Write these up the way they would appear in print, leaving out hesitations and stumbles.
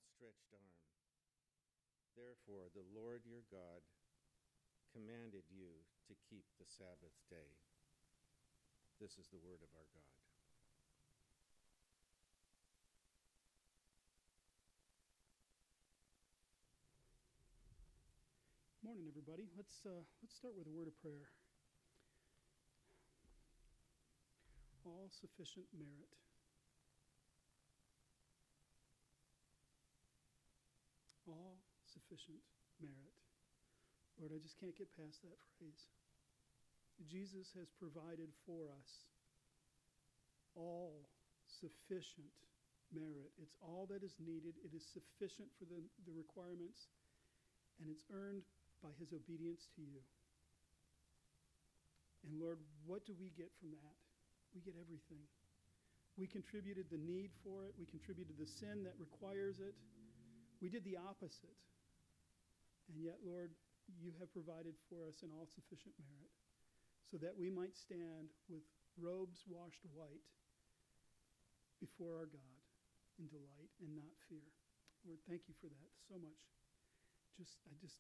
outstretched arm. Therefore, the Lord your God commanded you to keep the Sabbath day. This is the word of our God. Morning, everybody. Let's start with a word of prayer. All sufficient merit. All sufficient merit. Lord, I just can't get past that phrase. Jesus has provided for us all sufficient merit. It's all that is needed. It is sufficient for the requirements, and it's earned by his obedience to you. And Lord, what do we get from that? We get everything. We contributed the need for it. We contributed the sin that requires it. We did the opposite. And yet, Lord, you have provided for us an all-sufficient merit so that we might stand with robes washed white before our God in delight and not fear. Lord, thank you for that so much. I just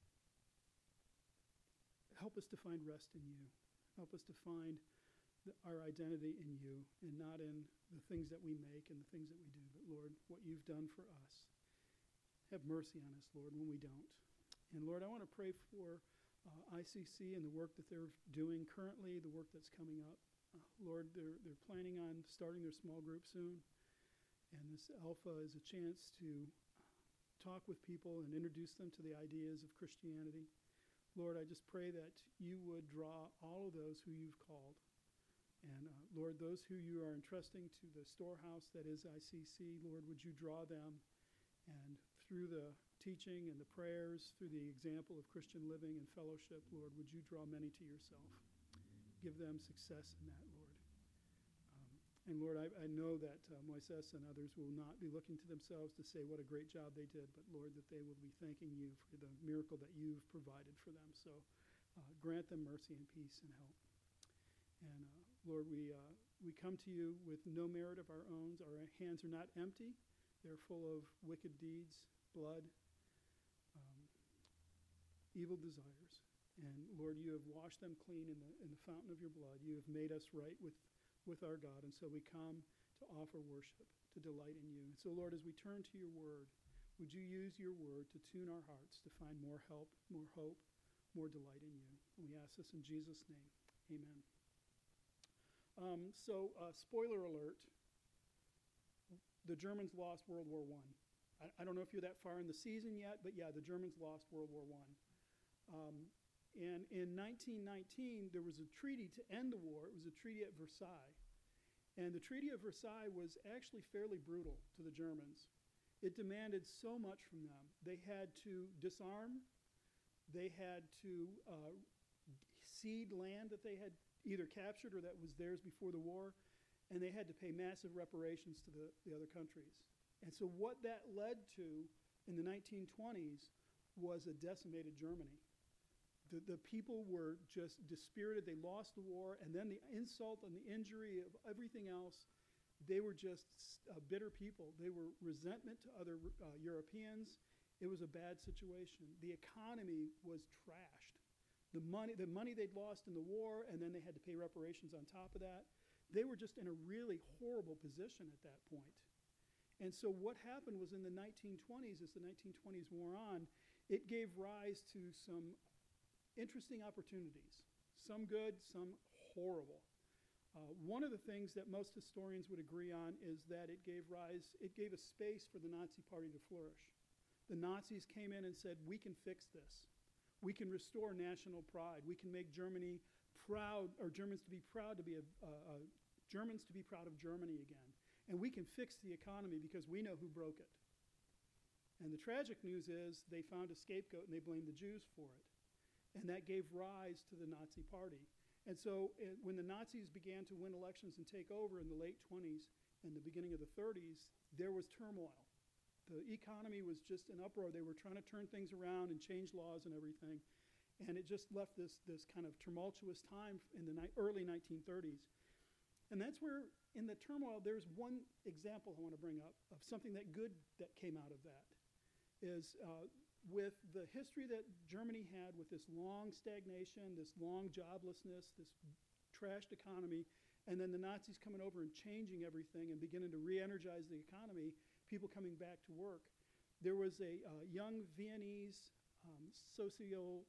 help us to find rest in you. Help us to find our identity in you and not in the things that we make and the things that we do. But Lord, what you've done for us. Have mercy on us, Lord, when we don't. And Lord, I want to pray for ICC and the work that they're doing currently, the work that's coming up. Lord, they're planning on starting their small group soon. And this Alpha is a chance to talk with people and introduce them to the ideas of Christianity. Lord, I just pray that you would draw all of those who you've called. And Lord, those who you are entrusting to the storehouse that is ICC, Lord, would you draw them? And through the teaching and the prayers, through the example of Christian living and fellowship, Lord, would you draw many to yourself? Give them success in that, Lord. And Lord, I know that Moises and others will not be looking to themselves to say what a great job they did, but Lord, that they will be thanking you for the miracle that you've provided for them. So grant them mercy and peace and help. And Lord, we come to you with no merit of our own. Our hands are not empty. They're full of wicked deeds, blood, evil desires. And Lord, you have washed them clean in the fountain of your blood. You have made us right with our God. And so we come to offer worship, to delight in you. And so, Lord, as we turn to your word, would you use your word to tune our hearts to find more help, more hope, more delight in you. And we ask this in Jesus' name. Amen. Spoiler alert, the Germans lost World War I. I don't know if you're that far in the season yet, but yeah, the Germans lost World War I. And in 1919, there was a treaty to end the war. It was a treaty at Versailles. And the Treaty of Versailles was actually fairly brutal to the Germans. It demanded so much from them. They had to disarm. They had to cede land that they had either captured or that was theirs before the war. And they had to pay massive reparations to the other countries. And so what that led to in the 1920s was a decimated Germany. The people were just dispirited. They lost the war, and then the insult and the injury of everything else, they were just bitter people. They were resentment to other Europeans. It was a bad situation. The economy was trashed. The money they'd lost in the war, and then they had to pay reparations on top of that. They were just in a really horrible position at that point. And so what happened was in the 1920s, as the 1920s wore on, it gave rise to some interesting opportunities, some good, some horrible. One of the things that most historians would agree on is that it gave a space for the Nazi Party to flourish. The Nazis came in and said, we can fix this. We can restore national pride. We can make Germany proud, or Germans to be proud to be Germans to be proud of Germany again. And we can fix the economy because we know who broke it. And the tragic news is they found a scapegoat and they blamed the Jews for it. And that gave rise to the Nazi Party. And so when the Nazis began to win elections and take over in the late 20s and the beginning of the 30s, there was turmoil. The economy was just in uproar. They were trying to turn things around and change laws and everything. And it just left this kind of tumultuous time in the early 1930s. And that's where in the turmoil, there's one example I want to bring up of something that good that came out of that, is with the history that Germany had with this long stagnation, this long joblessness, this trashed economy, and then the Nazis coming over and changing everything and beginning to re-energize the economy, people coming back to work. There was a young Viennese social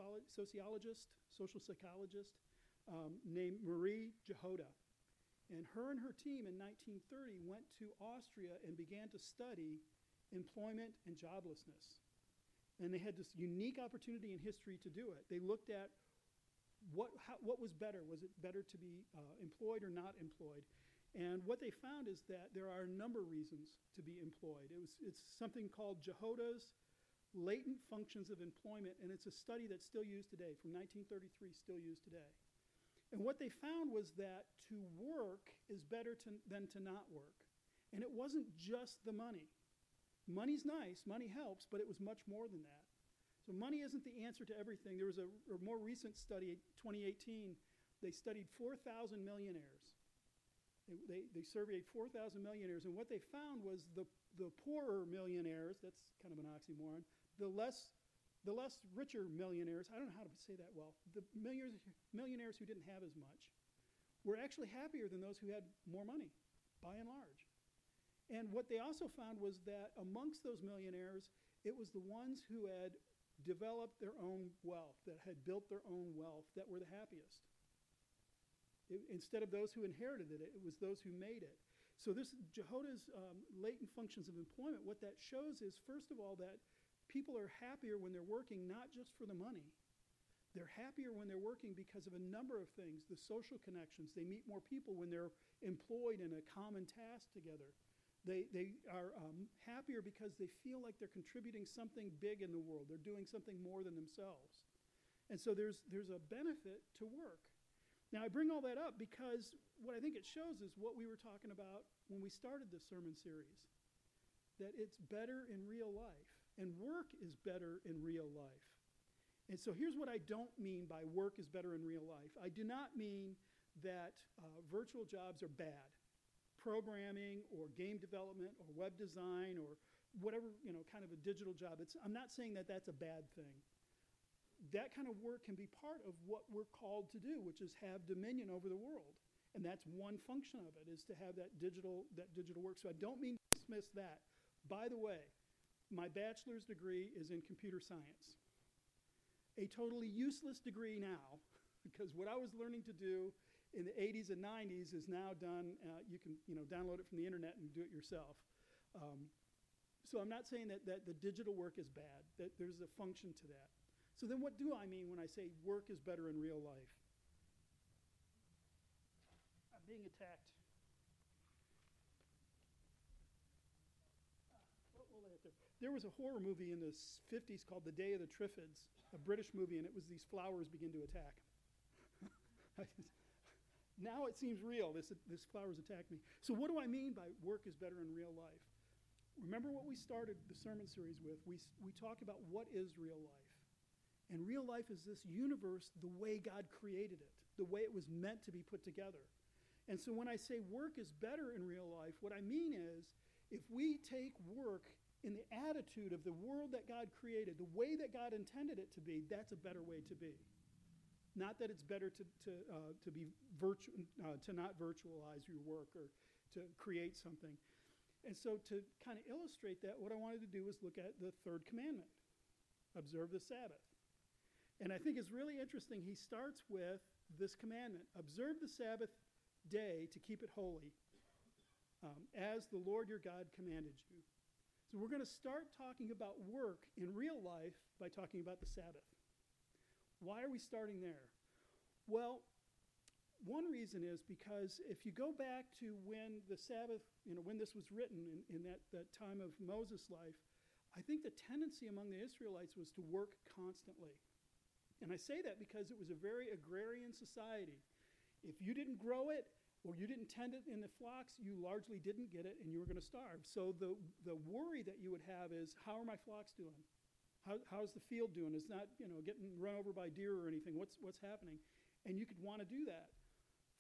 psychologist named Marie Jahoda. And her team in 1930 went to Austria and began to study employment and joblessness. And they had this unique opportunity in history to do it. They looked at what was better. Was it better to be employed or not employed? And what they found is that there are a number of reasons to be employed. It's something called Jahoda's latent functions of employment, and it's a study that's still used today, from 1933, still used today. And what they found was that to work is better than to not work. And it wasn't just the money. Money's nice, money helps, but it was much more than that. So money isn't the answer to everything. There was a more recent study, 2018, they studied 4,000 millionaires. They surveyed 4,000 millionaires, and what they found was the poorer millionaires, that's kind of an oxymoron, the less richer millionaires, I don't know how to say that well, the millionaires who didn't have as much were actually happier than those who had more money, by and large. And what they also found was that amongst those millionaires, it was the ones who had developed their own wealth, that had built their own wealth, that were the happiest. Instead of those who inherited it, it was those who made it. So this Jahoda's latent functions of employment, what that shows is, first of all, that people are happier when they're working, not just for the money. They're happier when they're working because of a number of things. The social connections. They meet more people when they're employed in a common task together. They are happier because they feel like they're contributing something big in the world. They're doing something more than themselves. And so there's a benefit to work. Now, I bring all that up because what I think it shows is what we were talking about when we started this sermon series, that it's better in real life, and work is better in real life. And so here's what I don't mean by work is better in real life. I do not mean that virtual jobs are bad. Programming or game development or web design or whatever, kind of a digital job. I'm not saying that that's a bad thing. That kind of work can be part of what we're called to do, which is have dominion over the world. And that's one function of it, is to have that digital work. So I don't mean to dismiss that. By the way, my bachelor's degree is in computer science. A totally useless degree now, because what I was learning to do in the 80s and 90s is now done. You can download it from the internet and do it yourself. So I'm not saying that the digital work is bad, that there's a function to that. So then what do I mean when I say work is better in real life? I'm being attacked. There was a horror movie in the 50s called The Day of the Triffids, a British movie, and it was these flowers begin to attack. Now it seems real, this flowers attacked me. So what do I mean by work is better in real life? Remember what we started the sermon series with? We talked about what is real life. And real life is this universe the way God created it, the way it was meant to be put together. And so when I say work is better in real life, what I mean is if we take work in the attitude of the world that God created, the way that God intended it to be, that's a better way to be. Not that it's better to not virtualize your work or to create something. And so to kind of illustrate that, what I wanted to do was look at the third commandment, observe the Sabbath. And I think it's really interesting. He starts with this commandment, observe the Sabbath day to keep it holy, as the Lord your God commanded you. So we're going to start talking about work in real life by talking about the Sabbath. Why are we starting there? Well, one reason is because if you go back to when the Sabbath, when this was written in that time of Moses' life, I think the tendency among the Israelites was to work constantly. And I say that because it was a very agrarian society. If you didn't grow it or you didn't tend it in the flocks, you largely didn't get it and you were going to starve. So the worry that you would have is, how are my flocks doing? How's the field doing? It's not, getting run over by deer or anything. What's happening? And you could want to do that.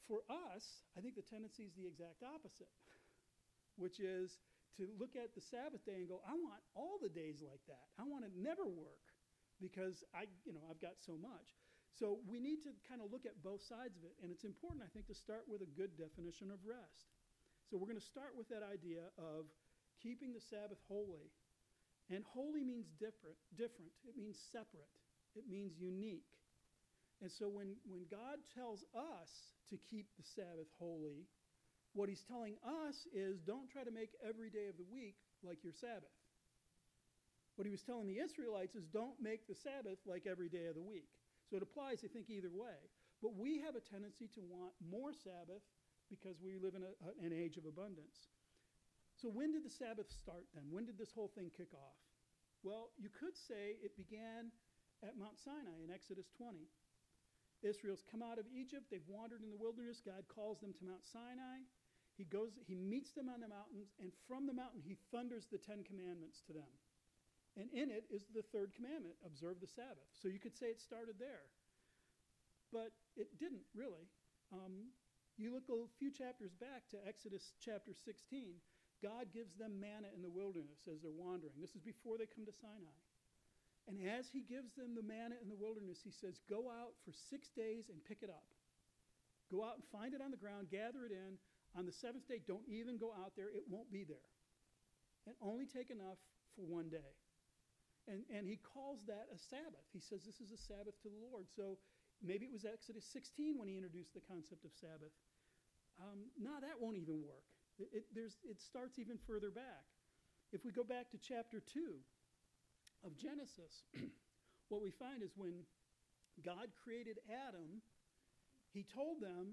For us, I think the tendency is the exact opposite, which is to look at the Sabbath day and go, I want all the days like that. I want to never work because I've got so much. So we need to kind of look at both sides of it. And it's important, I think, to start with a good definition of rest. So we're going to start with that idea of keeping the Sabbath holy. And holy means different. It means separate. It means unique. And so when God tells us to keep the Sabbath holy, what he's telling us is don't try to make every day of the week like your Sabbath. What he was telling the Israelites is don't make the Sabbath like every day of the week. So it applies, I think, either way. But we have a tendency to want more Sabbath because we live in an age of abundance. So when did the Sabbath start then? When did this whole thing kick off? Well, you could say it began at Mount Sinai in Exodus 20. Israel's come out of Egypt. They've wandered in the wilderness. God calls them to Mount Sinai. He meets them on the mountains, and from the mountain he thunders the 10 Commandments to them. And in it is the third commandment, observe the Sabbath. So you could say it started there. But it didn't, really. You look a few chapters back to Exodus chapter 16. God gives them manna in the wilderness as they're wandering. This is before they come to Sinai. And as he gives them the manna in the wilderness, he says, go out for 6 days and pick it up. Go out and find it on the ground, gather it in. On the seventh day, don't even go out there. It won't be there. And only take enough for one day. And he calls that a Sabbath. He says this is a Sabbath to the Lord. So maybe it was Exodus 16 when he introduced the concept of Sabbath. No, that won't even work. It starts even further back. If we go back to chapter 2 of Genesis, what we find is when God created Adam, he took him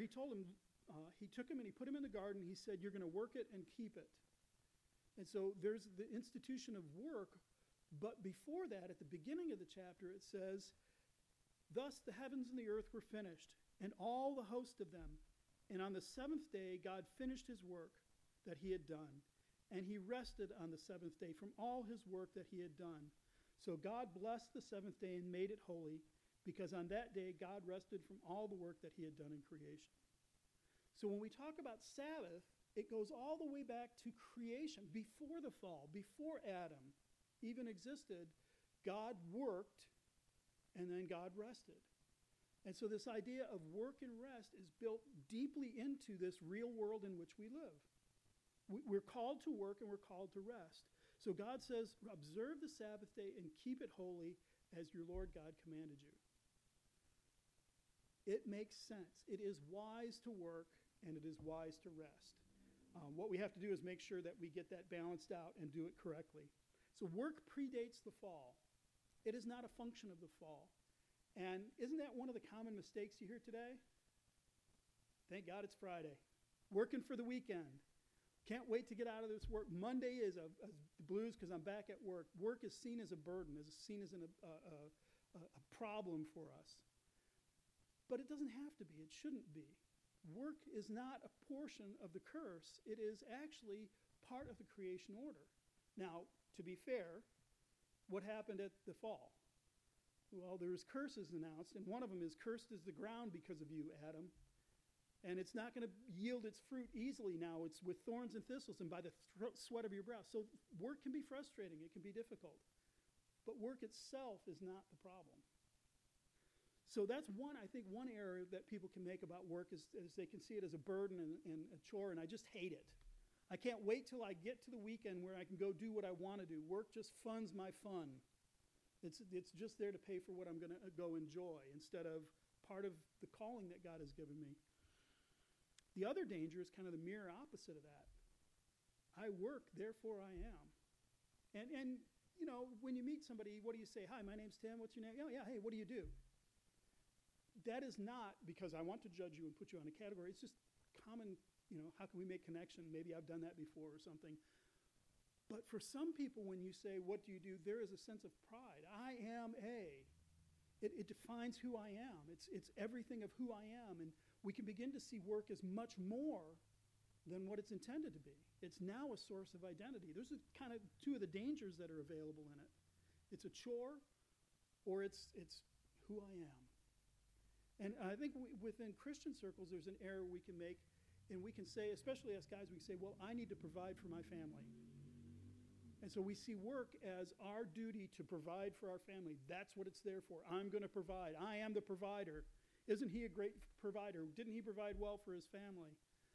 and he put him in the garden. He said, you're going to work it and keep it. And so there's the institution of work. But before that, at the beginning of the chapter, it says, thus the heavens and the earth were finished, and all the host of them. And on the seventh day, God finished his work that he had done. And he rested on the seventh day from all his work that he had done. So God blessed the seventh day and made it holy, because on that day God rested from all the work that he had done in creation. So when we talk about Sabbath, it goes all the way back to creation, before the fall, before Adam even existed. God worked, and then God rested. And so this idea of work and rest is built deeply into this real world in which we live. We're called to work and we're called to rest. So God says, observe the Sabbath day and keep it holy as your Lord God commanded you. It makes sense. It is wise to work and it is wise to rest. What we have to do is make sure that we get that balanced out and do it correctly. So work predates the fall. It is not a function of the fall. And isn't that one of the common mistakes you hear today? Thank God it's Friday. Working for the weekend. Can't wait to get out of this work. Monday is a blues because I'm back at work. Work is seen as a burden, is seen as a problem for us. But it doesn't have to be. It shouldn't be. Work is not a portion of the curse. It is actually part of the creation order. Now, to be fair, what happened at the fall? Well, there's curses announced, and one of them is, cursed is the ground because of you, Adam. And it's not going to yield its fruit easily now. It's with thorns and thistles and by the sweat of your brow. So work can be frustrating. It can be difficult. But work itself is not the problem. So that's one error that people can make about work is they can see it as a burden and a chore, and I just hate it. I can't wait till I get to the weekend where I can go do what I want to do. Work just funds my fun. It's just there to pay for what I'm going to go enjoy instead of part of the calling that God has given me. The other danger is kind of the mirror opposite of that. I work, therefore I am. And you know, when you meet somebody, what do you say? Hi, my name's Tim. What's your name? Oh, yeah, hey, what do you do? That is not because I want to judge you and put you on a category. It's just common, how can we make connection? Maybe I've done that before or something. But for some people, when you say, what do you do? There is a sense of pride. I am a. It defines who I am. It's everything of who I am. And we can begin to see work as much more than what it's intended to be. It's now a source of identity. Those are kind of two of the dangers that are available in it. It's a chore, or it's who I am. And I think within Christian circles, there's an error we can make, and we can say, especially as guys, we can say, well, I need to provide for my family. And so we see work as our duty to provide for our family. That's what it's there for. I'm going to provide. I am the provider. Isn't he a great provider? Didn't he provide well for his family?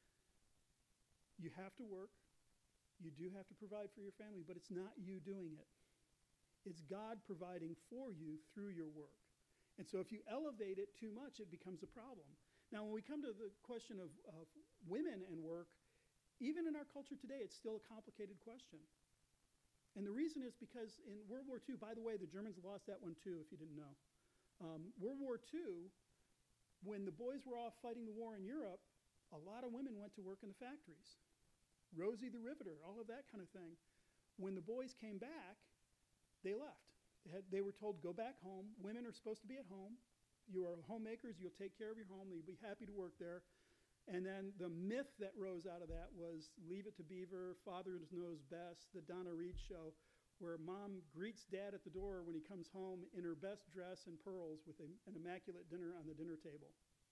You have to work. You do have to provide for your family, but it's not you doing it. It's God providing for you through your work. And so if you elevate it too much, it becomes a problem. Now, when we come to the question of women and work, even in our culture today, it's still a complicated question. And the reason is because in World War II, by the way, the Germans lost that one too, if you didn't know. World War II, when the boys were off fighting the war in Europe, a lot of women went to work in the factories. Rosie the Riveter, all of that kind of thing. When the boys came back, they left. They were told, go back home. Women are supposed to be at home. You are homemakers. You'll take care of your home. You'll be happy to work there. And then the myth that rose out of that was Leave It to Beaver, Father Knows Best, the Donna Reed show, where mom greets dad at the door when he comes home in her best dress and pearls with an immaculate dinner on the dinner table.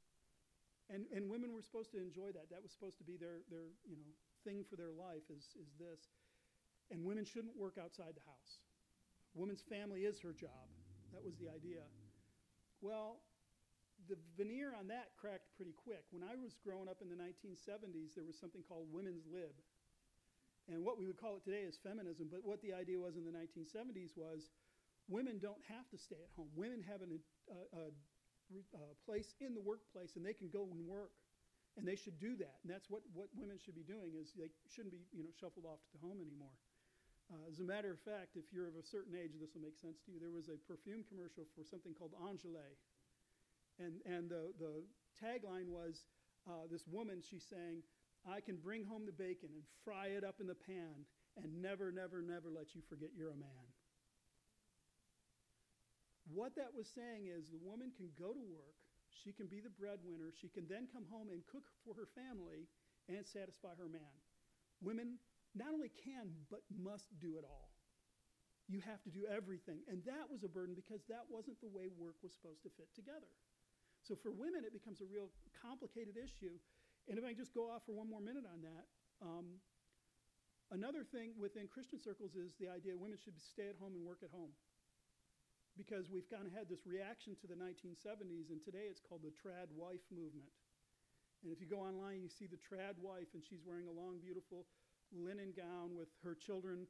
And women were supposed to enjoy that. That was supposed to be their thing for their life is this. And women shouldn't work outside the house. Woman's family is her job. That was the idea. Well, the veneer on that cracked pretty quick. When I was growing up in the 1970s, there was something called women's lib. And what we would call it today is feminism, but what the idea was in the 1970s was women don't have to stay at home. Women have a place in the workplace, and they can go and work. And they should do that. And that's what women should be doing, is they shouldn't be shuffled off to the home anymore. As a matter of fact, if you're of a certain age, this will make sense to you, there was a perfume commercial for something called Angele. And the tagline was this woman, she's saying, I can bring home the bacon and fry it up in the pan and never, never, never let you forget you're a man. What that was saying is the woman can go to work, she can be the breadwinner, she can then come home and cook for her family and satisfy her man. Women not only can, but must do it all. You have to do everything. And that was a burden because that wasn't the way work was supposed to fit together. So for women, it becomes a real complicated issue. And if I can just go off for one more minute on that, another thing within Christian circles is the idea women should stay at home and work at home. Because we've kind of had this reaction to the 1970s, and today it's called the trad wife movement. And if you go online, you see the trad wife, and she's wearing a long, beautiful linen gown with her children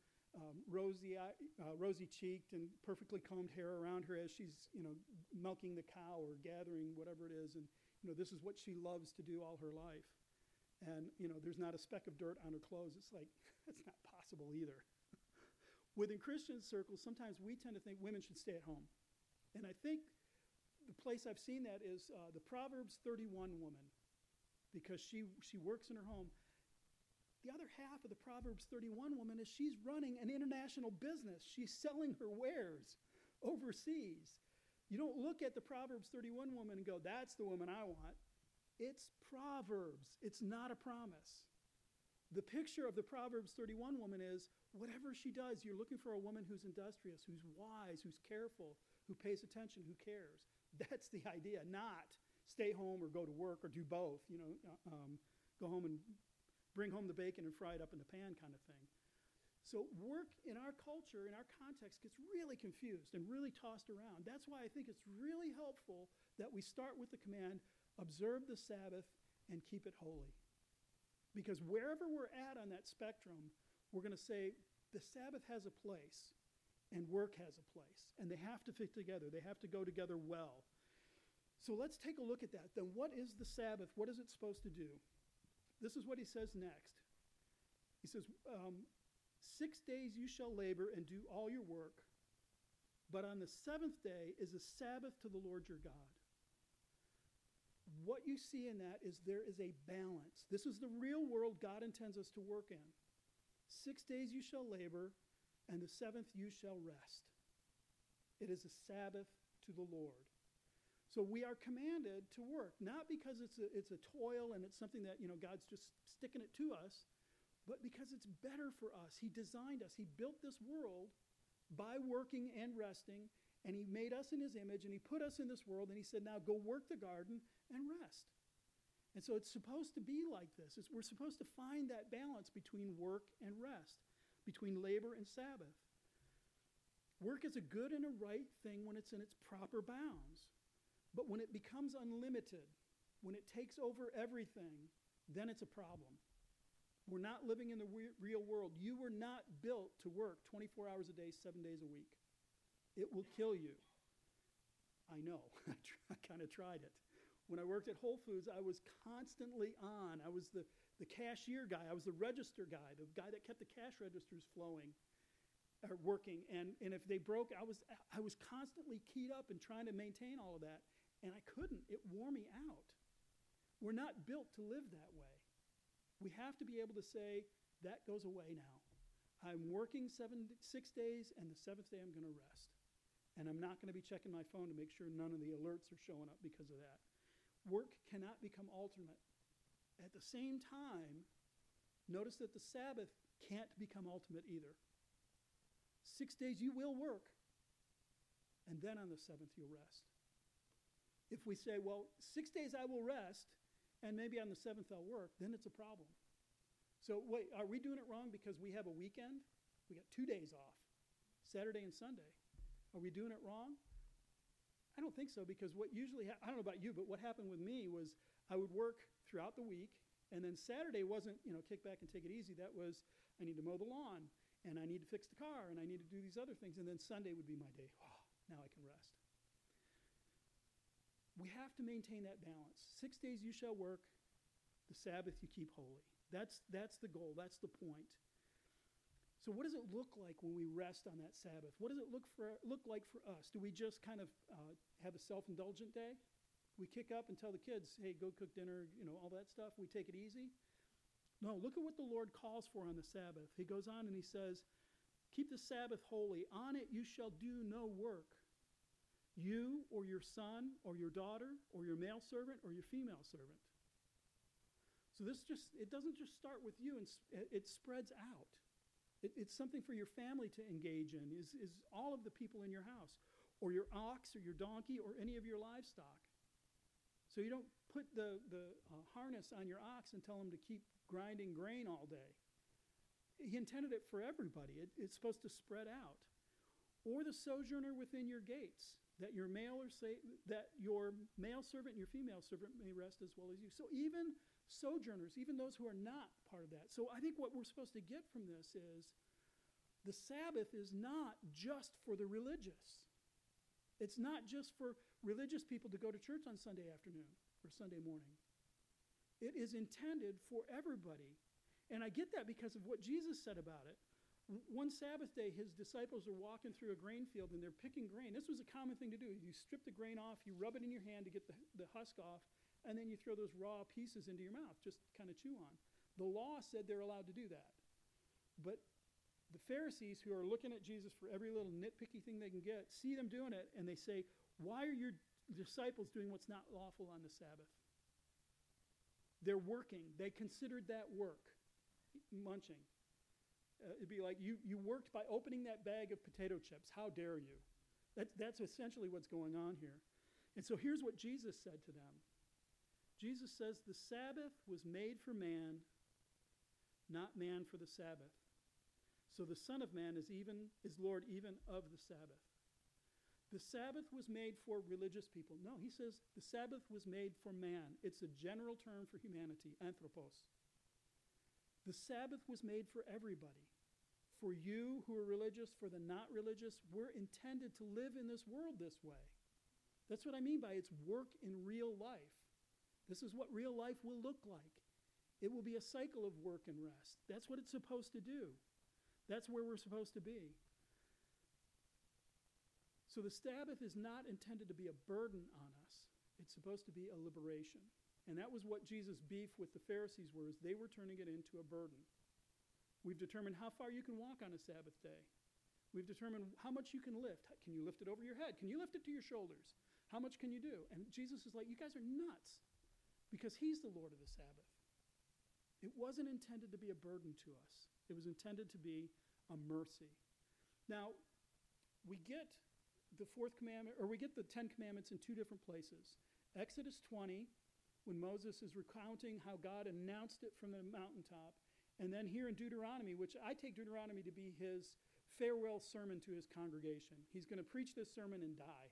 rosy-cheeked and perfectly combed hair around her as she's, milking the cow or gathering whatever it is. And, this is what she loves to do all her life. And, there's not a speck of dirt on her clothes. It's like, that's not possible either. Within Christian circles, sometimes we tend to think women should stay at home. And I think the place I've seen that is the Proverbs 31 woman, because she works in her home. The other half of the Proverbs 31 woman is she's running an international business. She's selling her wares overseas. You don't look at the Proverbs 31 woman and go, that's the woman I want. It's Proverbs. It's not a promise. The picture of the Proverbs 31 woman is whatever she does, you're looking for a woman who's industrious, who's wise, who's careful, who pays attention, who cares. That's the idea, not stay home or go to work or do both, go home and bring home the bacon and fry it up in the pan kind of thing. So work in our culture, in our context, gets really confused and really tossed around. That's why I think it's really helpful that we start with the command, observe the Sabbath and keep it holy. Because wherever we're at on that spectrum, we're going to say the Sabbath has a place and work has a place. And they have to fit together. They have to go together well. So let's take a look at that. Then what is the Sabbath? What is it supposed to do? This is what he says next. He says, 6 days you shall labor and do all your work, but on the seventh day is a Sabbath to the Lord your God. What you see in that is there is a balance. This is the real world God intends us to work in. 6 days you shall labor, and the seventh you shall rest. It is a Sabbath to the Lord. So we are commanded to work, not because it's a toil and it's something that God's just sticking it to us, but because it's better for us. He designed us. He built this world by working and resting, And he made us in his image, and he put us in this world, and he said, now go work the garden and rest. And so it's supposed to be like this. We're supposed to find that balance between work and rest, between labor and Sabbath. Work is a good and a right thing when it's in its proper bounds. But when it becomes unlimited, when it takes over everything, then it's a problem. We're not living in the real world. You were not built to work 24 hours a day, 7 days a week. It will kill you. I know. I kind of tried it. When I worked at Whole Foods, I was constantly on. I was the cashier guy. I was the register guy, the guy that kept the cash registers flowing, or working. And if they broke, I was constantly keyed up and trying to maintain all of that. And I couldn't. It wore me out. We're not built to live that way. We have to be able to say, that goes away now. I'm working 6 days, and the seventh day I'm going to rest. And I'm not going to be checking my phone to make sure none of the alerts are showing up because of that. Work cannot become ultimate. At the same time, notice that the Sabbath can't become ultimate either. 6 days you will work, and then on the seventh you'll rest. If we say, well, 6 days I will rest, and maybe on the seventh I'll work, then it's a problem. So wait, are we doing it wrong because we have a weekend? We got 2 days off, Saturday and Sunday. Are we doing it wrong? I don't think so, because what usually, I don't know about you, but what happened with me was I would work throughout the week, and then Saturday wasn't, kick back and take it easy. That was, I need to mow the lawn, and I need to fix the car, and I need to do these other things, and then Sunday would be my day. Oh, now I can rest. We have to maintain that balance. 6 days you shall work, the Sabbath you keep holy. That's the goal, that's the point. So what does it look like when we rest on that Sabbath? What does it look like for us? Do we just kind of have a self-indulgent day? We kick up and tell the kids, hey, go cook dinner, all that stuff. We take it easy? No, look at what the Lord calls for on the Sabbath. He goes on and he says, keep the Sabbath holy. On it you shall do no work. You or your son or your daughter or your male servant or your female servant. So it doesn't just start with you, and it spreads out. It's something for your family to engage in, is all of the people in your house, or your ox or your donkey or any of your livestock. So you don't put the harness on your ox and tell him to keep grinding grain all day. He intended it for everybody. It's supposed to spread out. Or the sojourner within your gates, that your male servant and your female servant may rest as well as you. So even sojourners, even those who are not part of that. So I think what we're supposed to get from this is the Sabbath is not just for the religious. It's not just for religious people to go to church on Sunday afternoon or Sunday morning. It is intended for everybody. And I get that because of what Jesus said about it. One Sabbath day, his disciples are walking through a grain field and they're picking grain. This was a common thing to do. You strip the grain off, you rub it in your hand to get the husk off, and then you throw those raw pieces into your mouth, just kind of chew on. The law said they're allowed to do that. But the Pharisees, who are looking at Jesus for every little nitpicky thing they can get, see them doing it, and they say, why are your disciples doing what's not lawful on the Sabbath? They're working. They considered that work, munching. It'd be like, you worked by opening that bag of potato chips. How dare you? That's essentially what's going on here. And so here's what Jesus said to them. Jesus says, the Sabbath was made for man, not man for the Sabbath. So the Son of Man is Lord even of the Sabbath. The Sabbath was made for religious people. No, he says the Sabbath was made for man. It's a general term for humanity, anthropos. The Sabbath was made for everybody. For you who are religious, for the not religious, we're intended to live in this world this way. That's what I mean by it's work in real life. This is what real life will look like. It will be a cycle of work and rest. That's what it's supposed to do. That's where we're supposed to be. So the Sabbath is not intended to be a burden on us. It's supposed to be a liberation. And that was what Jesus' beef with the Pharisees was. They were turning it into a burden. We've determined how far you can walk on a Sabbath day. We've determined how much you can lift. Can you lift it over your head? Can you lift it to your shoulders? How much can you do? And Jesus is like, you guys are nuts, because he's the Lord of the Sabbath. It wasn't intended to be a burden to us. It was intended to be a mercy. Now, we get the fourth commandment, or we get the 10 commandments in two different places. Exodus 20, when Moses is recounting how God announced it from the mountaintop, and then here in Deuteronomy, which I take Deuteronomy to be his farewell sermon to his congregation. He's going to preach this sermon and die.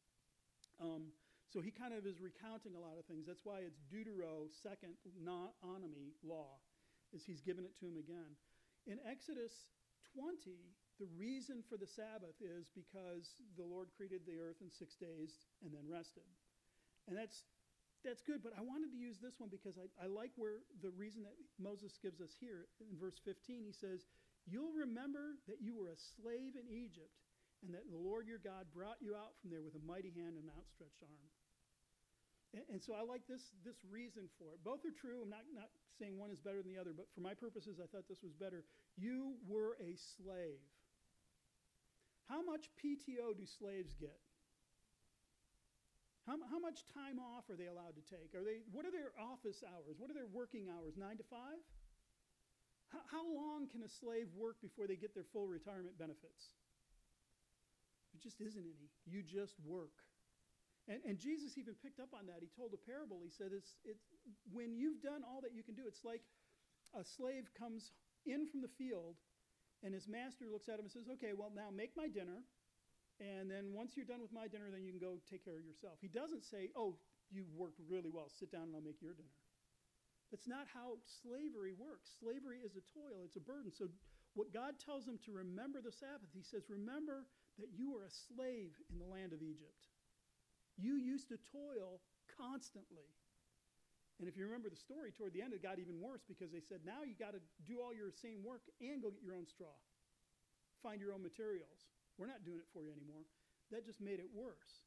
So he kind of is recounting a lot of things. That's why it's Deutero, second onomy law, is he's given it to him again. In Exodus 20, the reason for the Sabbath is because the Lord created the earth in 6 days and then rested. And that's good, but I wanted to use this one because I like where the reason that Moses gives us here. In verse 15, he says, "You'll remember that you were a slave in Egypt, and that the Lord your God brought you out from there with a mighty hand and an outstretched arm." And so I like this reason for it. Both are true. I'm not saying one is better than the other, but for my purposes, I thought this was better. You were a slave. How much PTO do slaves get? How much time off are they allowed to take? What are their office hours? What are their working hours, 9 to 5? How long can a slave work before they get their full retirement benefits? There just isn't any. You just work. And Jesus even picked up on that. He told a parable. He said, it's when you've done all that you can do, it's like a slave comes in from the field, and his master looks at him and says, "Okay, well, now make my dinner, and then once you're done with my dinner, then you can go take care of yourself." He doesn't say, "Oh, you worked really well. Sit down and I'll make your dinner." That's not how slavery works. Slavery is a toil. It's a burden. So what God tells him to remember the Sabbath, he says, remember that you were a slave in the land of Egypt. You used to toil constantly. And if you remember the story, toward the end, it got even worse because they said, now you got to do all your same work and go get your own straw. Find your own materials. We're not doing it for you anymore. That just made it worse.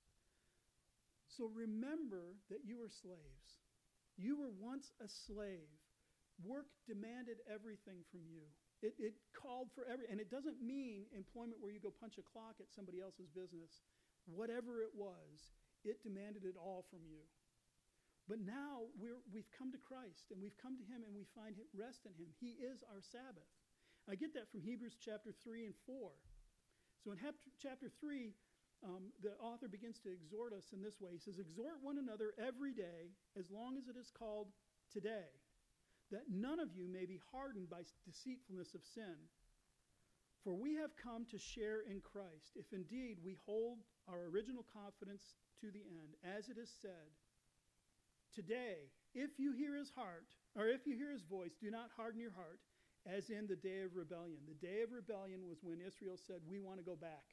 So remember that you were slaves. You were once a slave. Work demanded everything from you. It called for and it doesn't mean employment where you go punch a clock at somebody else's business. Whatever it was, it demanded it all from you. But now we've come to Christ, and we've come to him, and we find rest in him. He is our Sabbath. I get that from Hebrews chapter 3 and 4. So in chapter 3, the author begins to exhort us in this way. He says, "Exhort one another every day, as long as it is called today, that none of you may be hardened by deceitfulness of sin. For we have come to share in Christ, if indeed we hold our original confidence to the end. As it is said, today, if you hear his voice, do not harden your heart, as in the day of rebellion." The day of rebellion was when Israel said, "We want to go back.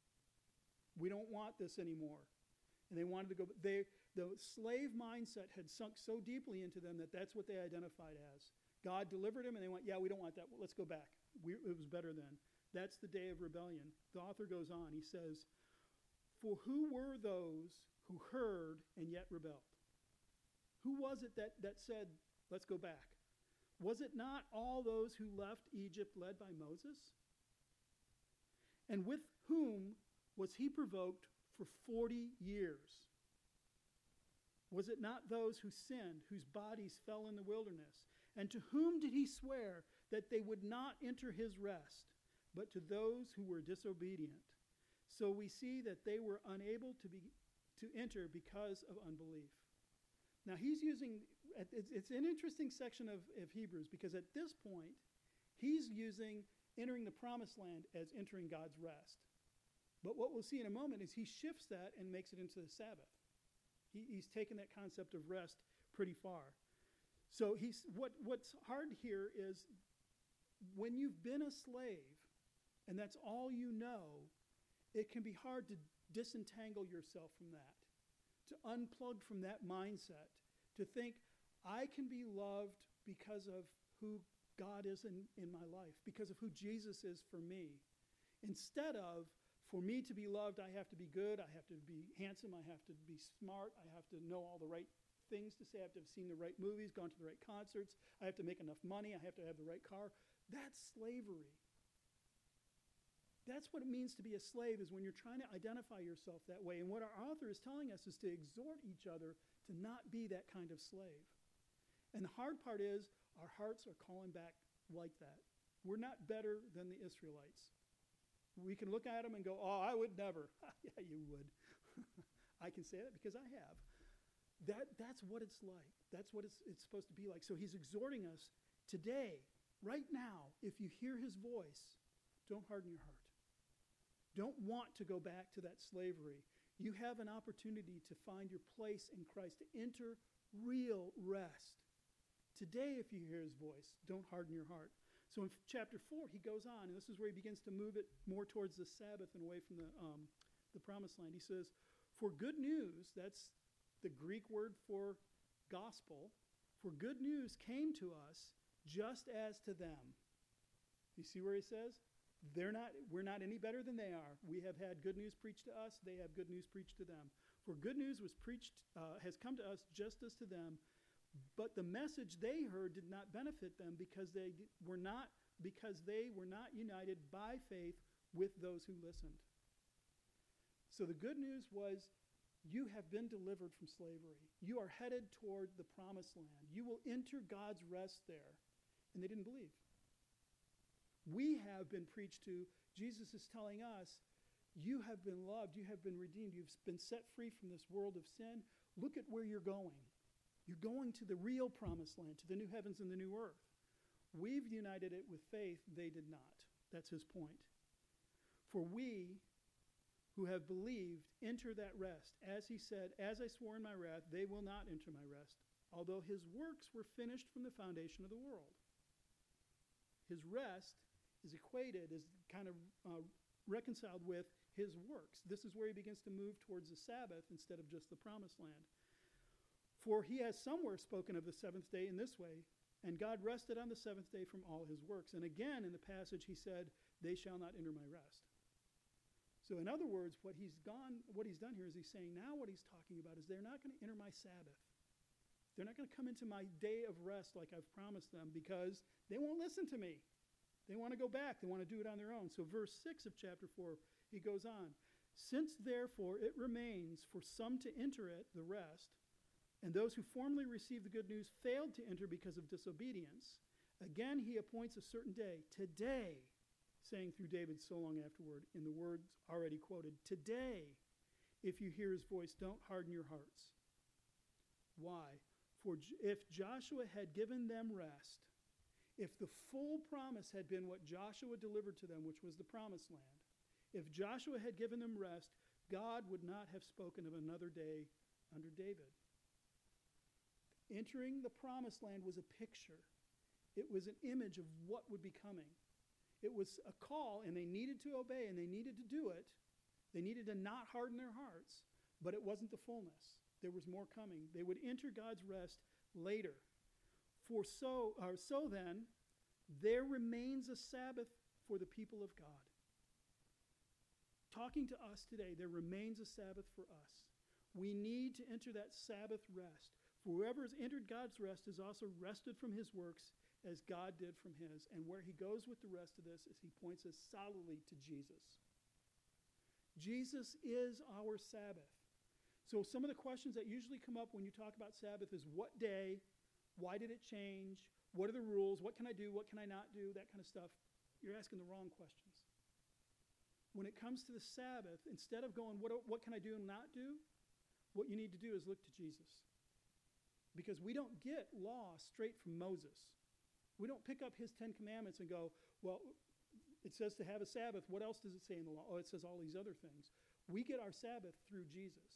We don't want this anymore." And they wanted to go. The slave mindset had sunk so deeply into them that that's what they identified as. God delivered them, and they went, "Yeah, we don't want that. Well, let's go back. It was better then." That's the day of rebellion. The author goes on. He says, "For who were those who heard and yet rebelled?" Who was it that said, "Let's go back"? Was it not all those who left Egypt led by Moses? And with whom was he provoked for 40 years? Was it not those who sinned, whose bodies fell in the wilderness? And to whom did he swear that they would not enter his rest, but to those who were disobedient? So we see that they were unable to enter because of unbelief. Now he's using, it's an interesting section of Hebrews, because at this point, he's using entering the promised land as entering God's rest. But what we'll see in a moment is he shifts that and makes it into the Sabbath. He's taken that concept of rest pretty far. So what's hard here is when you've been a slave and that's all you know, it can be hard to disentangle yourself from that, to unplug from that mindset, to think, I can be loved because of who God is in my life, because of who Jesus is for me. Instead of, for me to be loved, I have to be good, I have to be handsome, I have to be smart, I have to know all the right things to say, I have to have seen the right movies, gone to the right concerts, I have to make enough money, I have to have the right car. That's slavery. That's what it means to be a slave, is when you're trying to identify yourself that way. And what our author is telling us is to exhort each other to not be that kind of slave. And the hard part is our hearts are calling back like that. We're not better than the Israelites. We can look at them and go, oh, I would never. Yeah, you would. I can say that because I have. That's what it's like. That's what it's supposed to be like. So he's exhorting us today, right now, if you hear his voice, don't harden your heart. Don't want to go back to that slavery. You have an opportunity to find your place in Christ, to enter real rest. Today, if you hear his voice, don't harden your heart. So in chapter 4, he goes on, and this is where he begins to move it more towards the Sabbath and away from the promised land. He says, for good news, that's the Greek word for gospel, for good news came to us just as to them. You see where he says? We're not any better than they are. We have had good news preached to us. They have good news preached to them. For good news has come to us just as to them, but the message they heard did not benefit them because they were not united by faith with those who listened. So the good news was, you have been delivered from slavery. You are headed toward the promised land. You will enter God's rest there. And they didn't believe. We have been preached to. Jesus is telling us, you have been loved. You have been redeemed. You've been set free from this world of sin. Look at where you're going. You're going to the real promised land, to the new heavens and the new earth. We've united it with faith. They did not. That's his point. For we who have believed enter that rest. As he said, as I swore in my wrath, they will not enter my rest, although his works were finished from the foundation of the world. His rest is equated, is kind of reconciled with his works. This is where he begins to move towards the Sabbath instead of just the promised land. For he has somewhere spoken of the seventh day in this way, and God rested on the seventh day from all his works. And again in the passage he said, they shall not enter my rest. So in other words, what he's done here is he's saying now what he's talking about is they're not going to enter my Sabbath. They're not going to come into my day of rest like I've promised them because they won't listen to me. They want to go back. They want to do it on their own. So verse 6 of chapter 4, he goes on. Since therefore it remains for some to enter it, the rest, and those who formerly received the good news failed to enter because of disobedience, again he appoints a certain day, today, saying through David so long afterward, in the words already quoted, today, if you hear his voice, don't harden your hearts. Why? For if Joshua had given them rest, if the full promise had been what Joshua delivered to them, which was the promised land, if Joshua had given them rest, God would not have spoken of another day under David. Entering the promised land was a picture. It was an image of what would be coming. It was a call, and they needed to obey, and they needed to do it. They needed to not harden their hearts, but it wasn't the fullness. There was more coming. They would enter God's rest later. So then, there remains a Sabbath for the people of God. Talking to us today, there remains a Sabbath for us. We need to enter that Sabbath rest. For whoever has entered God's rest is also rested from his works as God did from his. And where he goes with the rest of this is he points us solidly to Jesus. Jesus is our Sabbath. So some of the questions that usually come up when you talk about Sabbath is what day, why did it change, what are the rules, what can I do, what can I not do, that kind of stuff. You're asking the wrong questions. When it comes to the Sabbath, instead of going, what can I do and not do, what you need to do is look to Jesus. Because we don't get law straight from Moses. We don't pick up his 10 commandments and go, well, it says to have a Sabbath. What else does it say in the law? Oh, it says all these other things. We get our Sabbath through Jesus.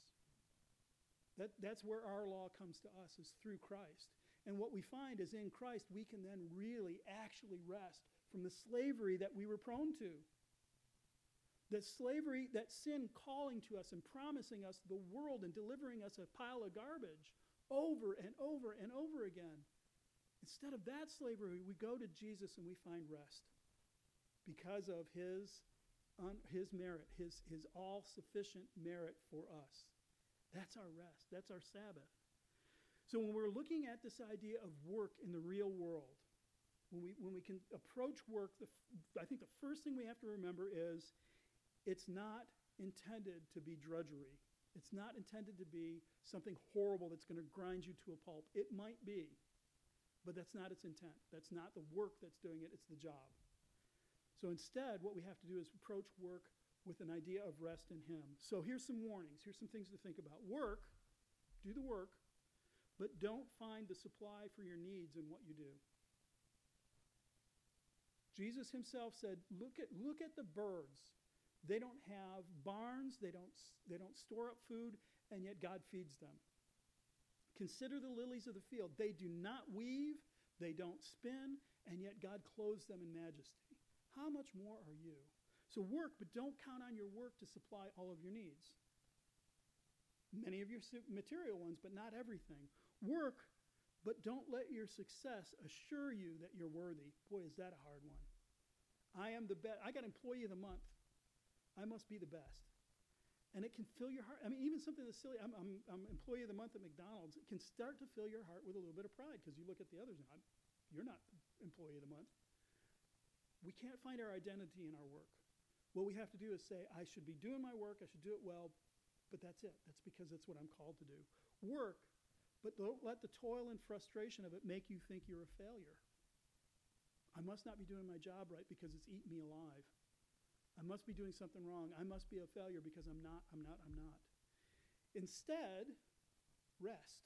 That's where our law comes to us, is through Christ. And what we find is in Christ, we can then really actually rest from the slavery that we were prone to. That slavery, that sin calling to us and promising us the world and delivering us a pile of garbage over and over and over again. Instead of that slavery, we go to Jesus and we find rest because of his merit, his all-sufficient merit for us. That's our rest. That's our Sabbath. So when we're looking at this idea of work in the real world, when we can approach work, I think the first thing we have to remember is it's not intended to be drudgery. It's not intended to be something horrible that's going to grind you to a pulp. It might be, but that's not its intent. That's not the work that's doing it. It's the job. So instead, what we have to do is approach work with an idea of rest in him. So here's some warnings. Here's some things to think about. Work, do the work, but don't find the supply for your needs in what you do. Jesus himself said, look at the birds. They don't have barns, they don't store up food, and yet God feeds them. Consider the lilies of the field. They do not weave, they don't spin, and yet God clothes them in majesty. How much more are you? So work, but don't count on your work to supply all of your needs. Many of your material ones, but not everything. Work, but don't let your success assure you that you're worthy. Boy, is that a hard one. I am the best. I got employee of the month. I must be the best. And it can fill your heart. I mean, even something that's silly. I'm employee of the month at McDonald's. It can start to fill your heart with a little bit of pride because you look at the others and you're not employee of the month. We can't find our identity in our work. What we have to do is say, I should be doing my work. I should do it well. But that's it. That's because that's what I'm called to do. Work, but don't let the toil and frustration of it make you think you're a failure. I must not be doing my job right because it's eating me alive. I must be doing something wrong. I must be a failure because I'm not. Instead, rest.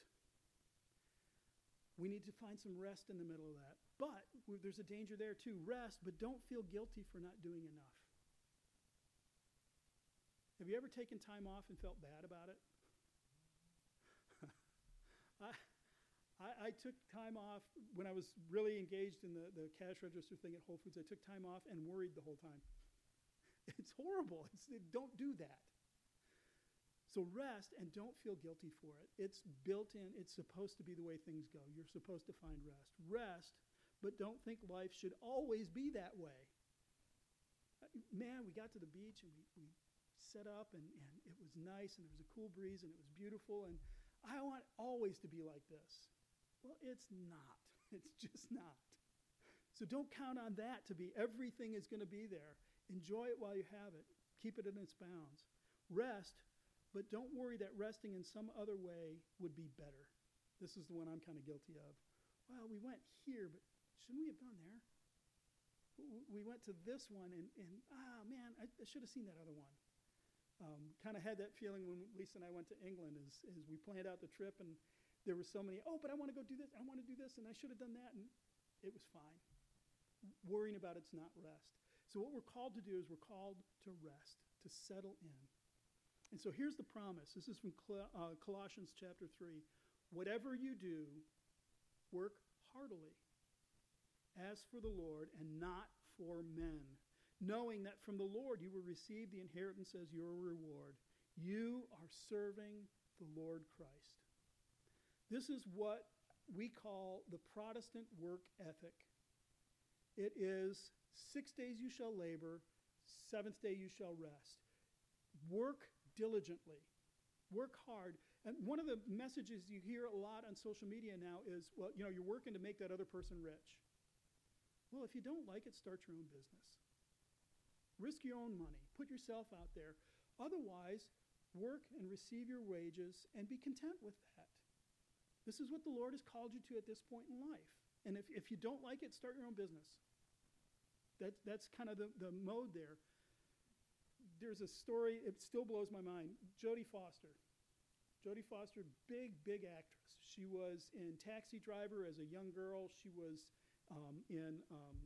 We need to find some rest in the middle of that. But there's a danger there too. Rest, but don't feel guilty for not doing enough. Have you ever taken time off and felt bad about it? I took time off when I was really engaged in the cash register thing at Whole Foods. I took time off and worried the whole time. It's horrible. Don't do that. So rest and don't feel guilty for it. It's built in. It's supposed to be the way things go. You're supposed to find rest. Rest, but don't think life should always be that way. Man, we got to the beach and we set up and it was nice and there was a cool breeze and it was beautiful and I want always to be like this. Well, it's not. It's just not. So don't count on that to be everything is going to be there. Enjoy it while you have it. Keep it in its bounds. Rest, but don't worry that resting in some other way would be better. This is the one I'm kind of guilty of. Well, we went here, but shouldn't we have gone there? We went to this one, and man, I should have seen that other one. Kind of had that feeling when Lisa and I went to England as we planned out the trip, and there were so many, but I want to go do this, I want to do this, and I should have done that, and it was fine. Worrying about it's not rest. So what we're called to do is we're called to rest, to settle in. And so here's the promise. This is from Colossians chapter 3. Whatever you do, work heartily, as for the Lord and not for men, knowing that from the Lord you will receive the inheritance as your reward. You are serving the Lord Christ. This is what we call the Protestant work ethic. It is 6 days you shall labor, seventh day you shall rest. Work diligently. Work hard. And one of the messages you hear a lot on social media now is, well, you're working to make that other person rich. Well, if you don't like it, start your own business. Risk your own money. Put yourself out there. Otherwise, work and receive your wages and be content with that. This is what the Lord has called you to at this point in life. And if you don't like it, start your own business. That's kind of the mode there. There's a story, it still blows my mind. Jodie Foster. Jodie Foster, big actress. She was in Taxi Driver as a young girl. She was in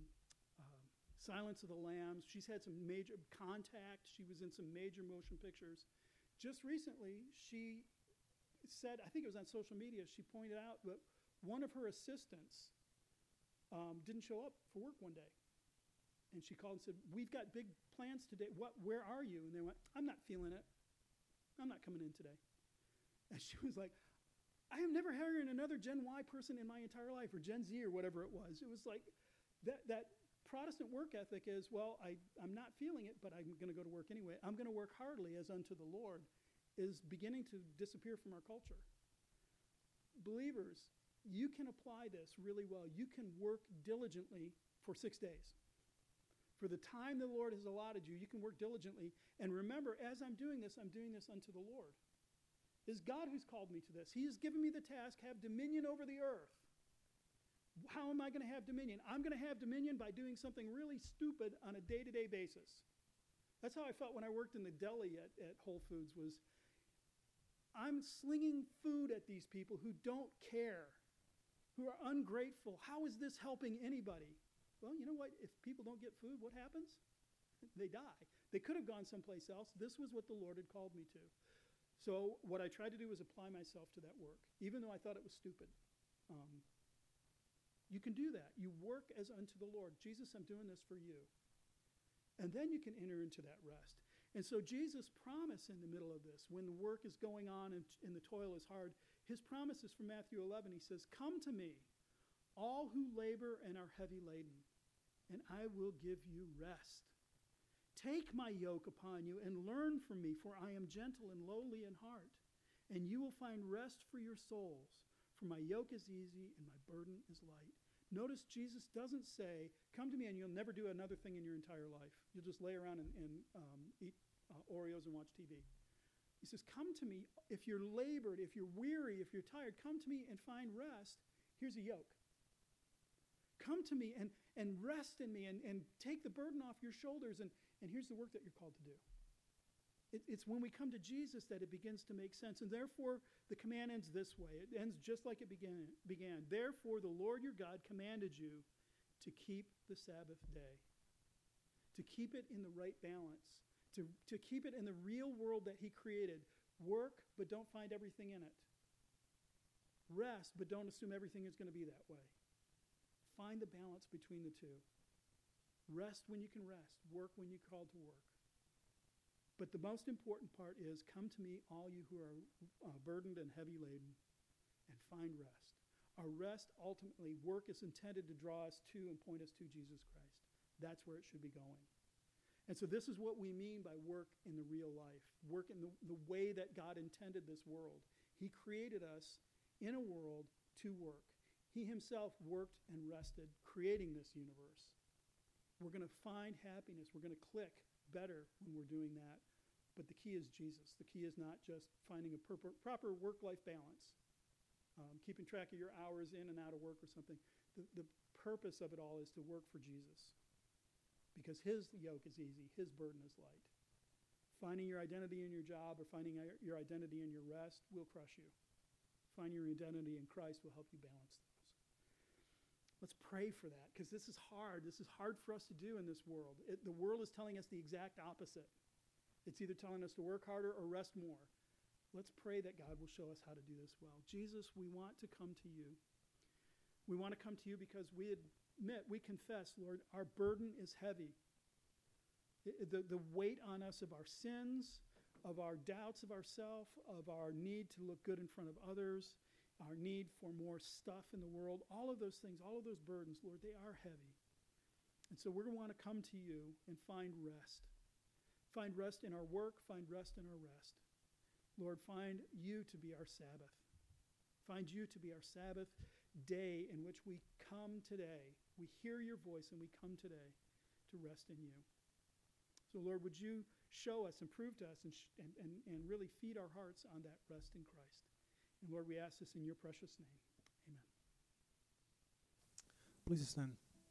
Silence of the Lambs. She's had some major Contact. She was in some major motion pictures. Just recently, she said, I think it was on social media, she pointed out that one of her assistants didn't show up for work one day. And she called and said, we've got big plans today. Where are you? And they went, I'm not feeling it. I'm not coming in today. And she was like, I have never hired another Gen Y person in my entire life, or Gen Z or whatever it was. It was like that Protestant work ethic is, well, I'm not feeling it, but I'm going to go to work anyway. I'm going to work heartily as unto the Lord, is beginning to disappear from our culture. Believers, you can apply this really well. You can work diligently for 6 days. For the time the Lord has allotted you, you can work diligently. And remember, as I'm doing this unto the Lord. It is God who's called me to this. He has given me the task, have dominion over the earth. How am I going to have dominion? I'm going to have dominion by doing something really stupid on a day-to-day basis. That's how I felt when I worked in the deli at Whole Foods was, I'm slinging food at these people who don't care, who are ungrateful. How is this helping anybody? Well, you know what? If people don't get food, what happens? They die. They could have gone someplace else. This was what the Lord had called me to. So what I tried to do was apply myself to that work, even though I thought it was stupid. You can do that. You work as unto the Lord. Jesus, I'm doing this for you. And then you can enter into that rest. And so Jesus' promise in the middle of this, when the work is going on and the toil is hard, his promise is from Matthew 11. He says, come to me, all who labor and are heavy laden, and I will give you rest. Take my yoke upon you and learn from me, for I am gentle and lowly in heart, and you will find rest for your souls. For my yoke is easy and my burden is light. Notice Jesus doesn't say, come to me and you'll never do another thing in your entire life. You'll just lay around and eat Oreos and watch TV. He says, come to me. If you're labored, if you're weary, if you're tired, come to me and find rest. Here's a yoke. Come to me and rest in me and take the burden off your shoulders. And here's the work that you're called to do. It's when we come to Jesus that it begins to make sense. And therefore, the command ends this way. It ends just like it began. Therefore, the Lord your God commanded you to keep the Sabbath day, to keep it in the right balance, to keep it in the real world that he created. Work, but don't find everything in it. Rest, but don't assume everything is going to be that way. Find the balance between the two. Rest when you can rest. Work when you're called to work. But the most important part is, come to me, all you who are burdened and heavy laden, and find rest. Our rest, ultimately, work is intended to draw us to and point us to Jesus Christ. That's where it should be going. And so this is what we mean by work in the real life, work in the way that God intended this world. He created us in a world to work. He himself worked and rested, creating this universe. We're going to find happiness. We're going to click better when we're doing that. But the key is Jesus. The key is not just finding a proper work-life balance, keeping track of your hours in and out of work or something. The purpose of it all is to work for Jesus, because his yoke is easy, his burden is light. Finding your identity in your job or finding your identity in your rest will crush you. Finding your identity in Christ will help you balance those. Let's pray for that, because this is hard. This is hard for us to do in this world. The world is telling us the exact opposite. It's either telling us to work harder or rest more. Let's pray that God will show us how to do this well. Jesus, we want to come to you. We want to come to you because we admit, we confess, Lord, our burden is heavy. The weight on us of our sins, of our doubts of ourselves, of our need to look good in front of others, our need for more stuff in the world, all of those things, all of those burdens, Lord, they are heavy. And so we're going to want to come to you and find rest. Find rest in our work, find rest in our rest. Lord, find you to be our Sabbath. Find you to be our Sabbath day in which we come today. We hear your voice and we come today to rest in you. So Lord, would you show us and prove to us and really feed our hearts on that rest in Christ. And Lord, we ask this in your precious name. Amen. Please stand.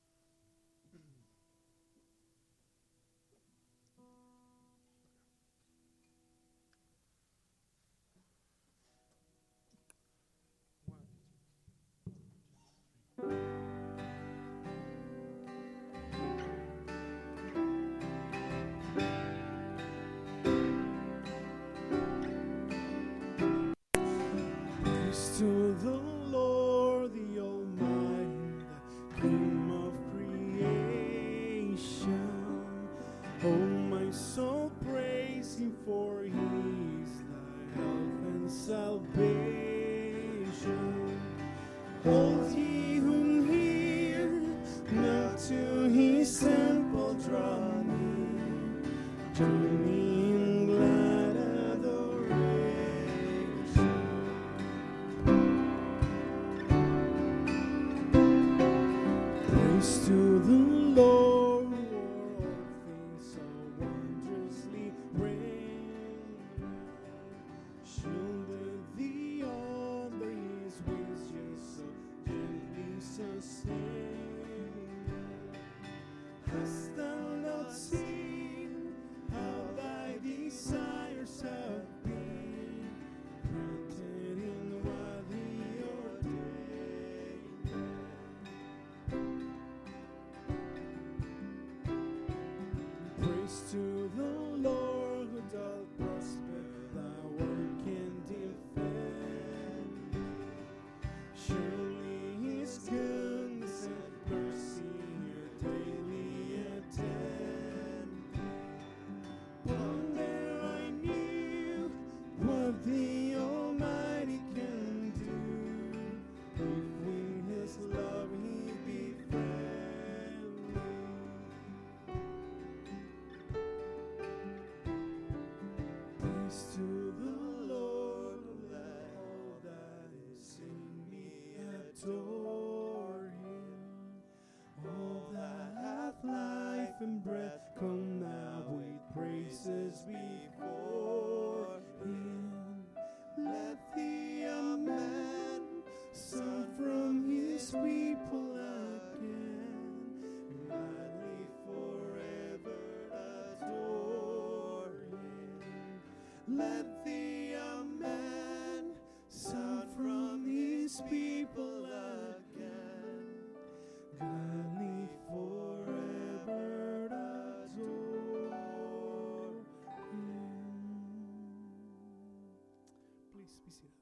To the Lord, the Almighty, the King of creation. Oh, my soul, praise him, for he is thy health and salvation. Hold ye whom hear, not to his temple draw near. Join me in glad adoration. Praise to the Lord, all things so wondrously rare. Shielded thee under his wings, just so gently sustained. Praise to the Lord who doth prosper thy work and defend. Surely his goodness and mercy here daily attend. One day I knew what the Almighty can do. If we his love he befriend me. Praise to the Lord, let all that is in me adore him. All that hath life and breath, come now with praises before him. Let the man son from his people again, gladly forever adore him. Let the man son from his people again, gladly forever adore him. Please be seated.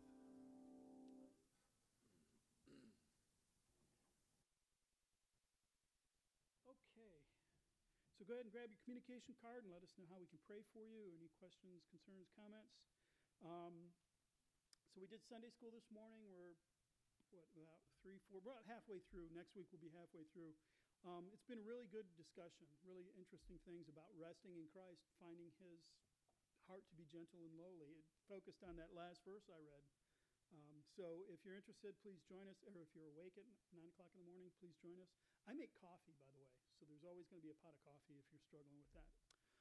Okay. So go ahead and grab your communication card and let us know how we can pray for you. Any questions, concerns, comments? So we did Sunday school this morning. We're about 3, 4, about halfway through. Next week we'll be halfway through. It's been a really good discussion, really interesting things about resting in Christ, finding his heart to be gentle and lowly. It focused on that last verse I read. So if you're interested, please join us, or if you're awake at 9 o'clock in the morning, please join us. I make coffee, by the way, so there's always going to be a pot of coffee if you're struggling with that.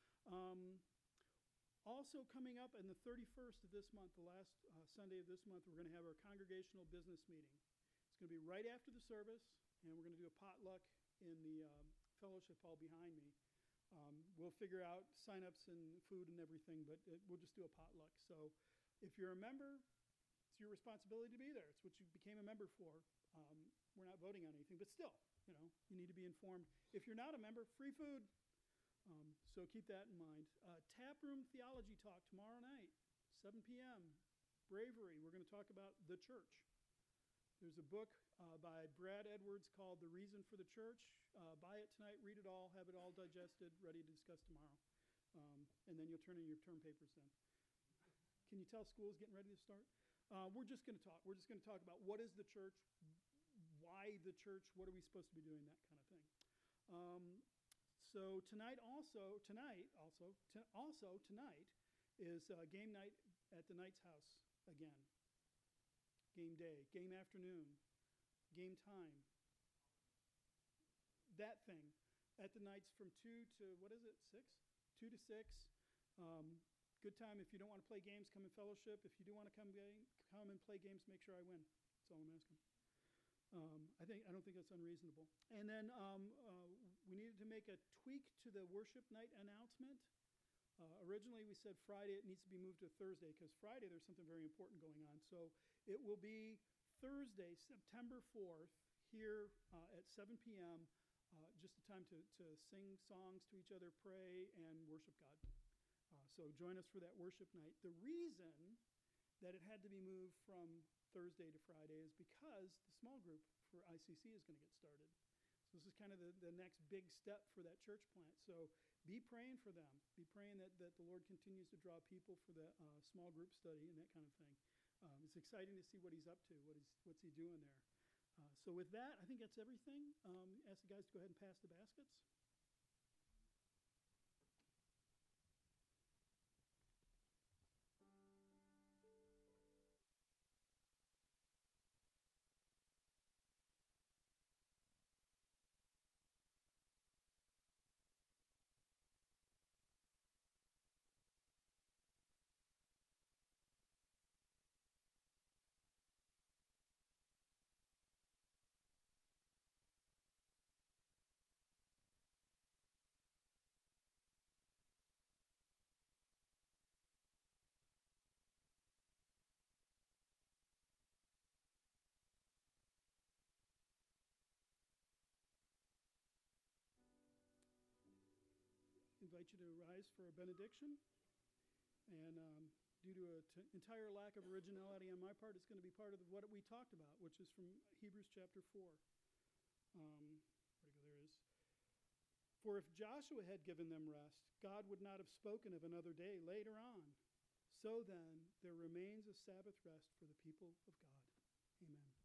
Also coming up on the 31st of this month, the last Sunday of this month, we're going to have our congregational business meeting. It's going to be right after the service, and we're going to do a potluck in the fellowship hall behind me. We'll figure out sign-ups and food and everything, but we'll just do a potluck. So if you're a member, it's your responsibility to be there. It's what you became a member for. We're not voting on anything, but still, you need to be informed. If you're not a member, free food. So keep that in mind. Tap Room Theology Talk tomorrow night, 7 p.m. Bravery. We're going to talk about the church. There's a book by Brad Edwards called The Reason for the Church. Buy it tonight, read it all, have it all digested, ready to discuss tomorrow. And then you'll turn in your term papers then. Can you tell school's getting ready to start? We're just going to talk. We're just going to talk about what is the church, why the church, what are we supposed to be doing, that kind of thing. So tonight is game night at the Knight's house again. Game day, game afternoon, game time. That thing at the Knights from 2 to, 6? 2 to 6. Good time. If you don't want to play games, come and fellowship. If you do want to come and play games, make sure I win. That's all I'm asking. I don't think that's unreasonable. And then we needed to make a tweak to the worship night announcement. Originally we said Friday. It needs to be moved to Thursday because Friday there's something very important going on. So it will be Thursday, September 4th, here at 7 p.m., just a time to sing songs to each other, pray, and worship God. So join us for that worship night. The reason that it had to be moved from Thursday to Friday is because the small group for ICC is going to get started. So this is kind of the next big step for that church plant. So be praying for them. Be praying that the Lord continues to draw people for the small group study and that kind of thing. It's exciting to see what he's up to, what's he doing there. So with that, I think that's everything. Ask the guys to go ahead and pass the baskets. invite you to rise for a benediction. And due to an entire lack of originality on my part, it's going to be part of what we talked about, which is from Hebrews chapter 4. Where'd it go? There it is. For if Joshua had given them rest, God would not have spoken of another day later on. So then, there remains a Sabbath rest for the people of God. Amen.